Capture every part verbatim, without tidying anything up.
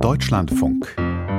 Deutschlandfunk.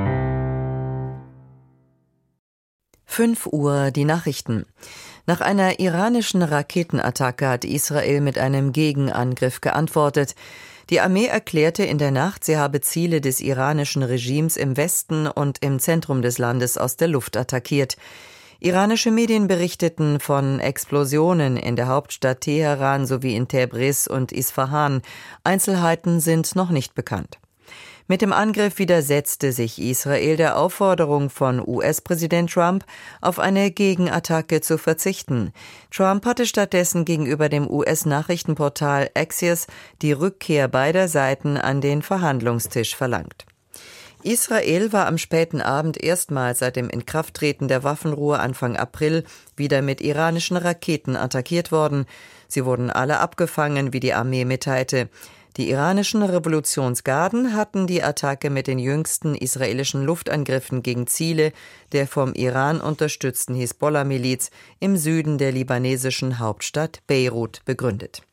fünf Uhr, die Nachrichten. Nach einer iranischen Raketenattacke hat Israel mit einem Gegenangriff geantwortet. Die Armee erklärte in der Nacht, sie habe Ziele des iranischen Regimes im Westen und im Zentrum des Landes aus der Luft attackiert. Iranische Medien berichteten von Explosionen in der Hauptstadt Teheran sowie in Tabriz und Isfahan. Einzelheiten sind noch nicht bekannt. Mit dem Angriff widersetzte sich Israel der Aufforderung von U S-Präsident Trump, auf eine Gegenattacke zu verzichten. Trump hatte stattdessen gegenüber dem U S-Nachrichtenportal Axios die Rückkehr beider Seiten an den Verhandlungstisch verlangt. Israel war am späten Abend erstmals seit dem Inkrafttreten der Waffenruhe Anfang April wieder mit iranischen Raketen attackiert worden. Sie wurden alle abgefangen, wie die Armee mitteilte. Die iranischen Revolutionsgarden hatten die Attacke mit den jüngsten israelischen Luftangriffen gegen Ziele der vom Iran unterstützten Hisbollah-Miliz im Süden der libanesischen Hauptstadt Beirut begründet.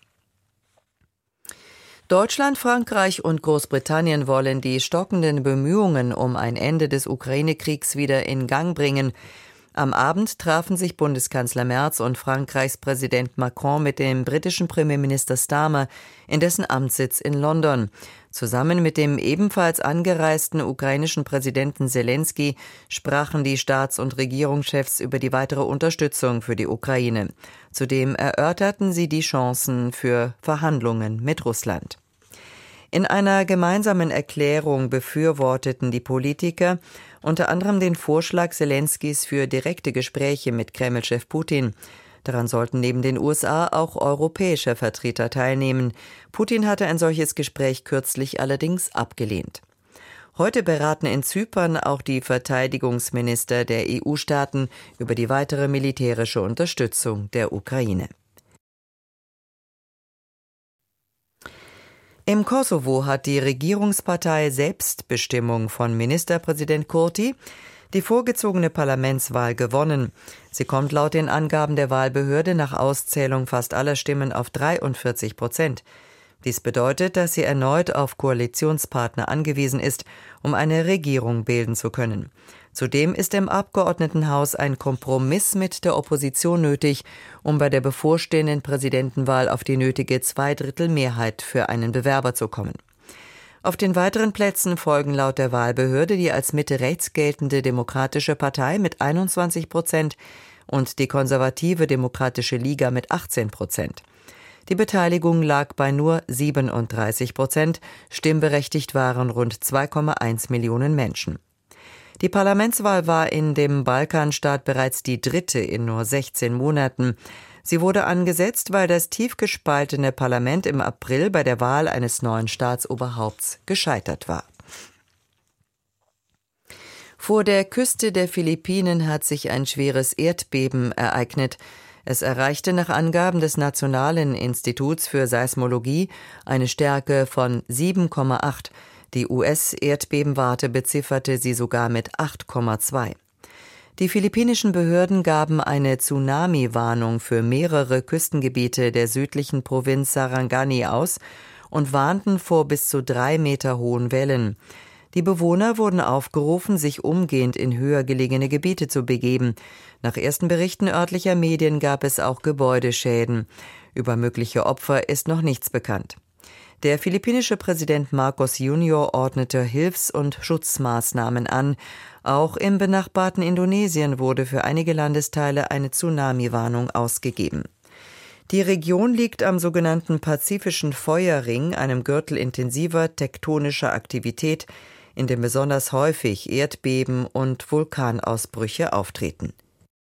Deutschland, Frankreich und Großbritannien wollen die stockenden Bemühungen um ein Ende des Ukraine-Kriegs wieder in Gang bringen. Am Abend trafen sich Bundeskanzler Merz und Frankreichs Präsident Macron mit dem britischen Premierminister Starmer in dessen Amtssitz in London. Zusammen mit dem ebenfalls angereisten ukrainischen Präsidenten Selenskyj sprachen die Staats- und Regierungschefs über die weitere Unterstützung für die Ukraine. Zudem erörterten sie die Chancen für Verhandlungen mit Russland. In einer gemeinsamen Erklärung befürworteten die Politiker unter anderem den Vorschlag Selenskys für direkte Gespräche mit Kreml-Chef Putin. Daran sollten neben den U S A auch europäische Vertreter teilnehmen. Putin hatte ein solches Gespräch kürzlich allerdings abgelehnt. Heute beraten in Zypern auch die Verteidigungsminister der E U-Staaten über die weitere militärische Unterstützung der Ukraine. Im Kosovo hat die Regierungspartei Selbstbestimmung von Ministerpräsident Kurti die vorgezogene Parlamentswahl gewonnen. Sie kommt laut den Angaben der Wahlbehörde nach Auszählung fast aller Stimmen auf dreiundvierzig Prozent. Dies bedeutet, dass sie erneut auf Koalitionspartner angewiesen ist, um eine Regierung bilden zu können. Zudem ist im Abgeordnetenhaus ein Kompromiss mit der Opposition nötig, um bei der bevorstehenden Präsidentenwahl auf die nötige Zweidrittelmehrheit für einen Bewerber zu kommen. Auf den weiteren Plätzen folgen laut der Wahlbehörde die als Mitte-rechts geltende Demokratische Partei mit einundzwanzig Prozent und die konservative Demokratische Liga mit achtzehn Prozent. Die Beteiligung lag bei nur siebenunddreißig Prozent, stimmberechtigt waren rund zwei Komma eins Millionen Menschen. Die Parlamentswahl war in dem Balkanstaat bereits die dritte in nur sechzehn Monaten. Sie wurde angesetzt, weil das tief gespaltene Parlament im April bei der Wahl eines neuen Staatsoberhaupts gescheitert war. Vor der Küste der Philippinen hat sich ein schweres Erdbeben ereignet. Es erreichte nach Angaben des Nationalen Instituts für Seismologie eine Stärke von sieben Komma acht. Die U S-Erdbebenwarte bezifferte sie sogar mit acht Komma zwei. Die philippinischen Behörden gaben eine Tsunami-Warnung für mehrere Küstengebiete der südlichen Provinz Sarangani aus und warnten vor bis zu drei Meter hohen Wellen. Die Bewohner wurden aufgerufen, sich umgehend in höher gelegene Gebiete zu begeben. Nach ersten Berichten örtlicher Medien gab es auch Gebäudeschäden. Über mögliche Opfer ist noch nichts bekannt. Der philippinische Präsident Marcos Junior ordnete Hilfs- und Schutzmaßnahmen an. Auch im benachbarten Indonesien wurde für einige Landesteile eine Tsunami-Warnung ausgegeben. Die Region liegt am sogenannten Pazifischen Feuerring, einem Gürtel intensiver tektonischer Aktivität, in dem besonders häufig Erdbeben und Vulkanausbrüche auftreten.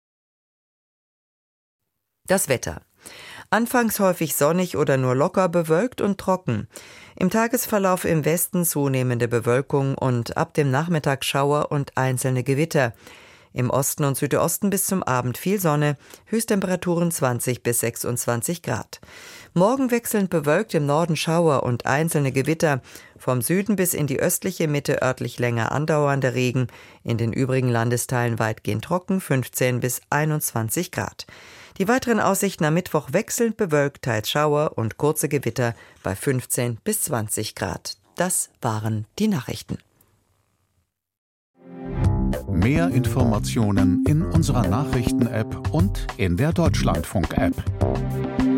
Das Wetter. Anfangs häufig sonnig oder nur locker bewölkt und trocken. Im Tagesverlauf im Westen zunehmende Bewölkung und ab dem Nachmittag Schauer und einzelne Gewitter. Im Osten und Südosten bis zum Abend viel Sonne, Höchsttemperaturen zwanzig bis sechsundzwanzig Grad. Morgen wechselnd bewölkt, im Norden Schauer und einzelne Gewitter. Vom Süden bis in die östliche Mitte örtlich länger andauernder Regen. In den übrigen Landesteilen weitgehend trocken, fünfzehn bis einundzwanzig Grad. Die weiteren Aussichten am Mittwoch wechselnd bewölkt, teils Schauer und kurze Gewitter bei fünfzehn bis zwanzig Grad. Das waren die Nachrichten. Mehr Informationen in unserer Nachrichten-App und in der Deutschlandfunk-App.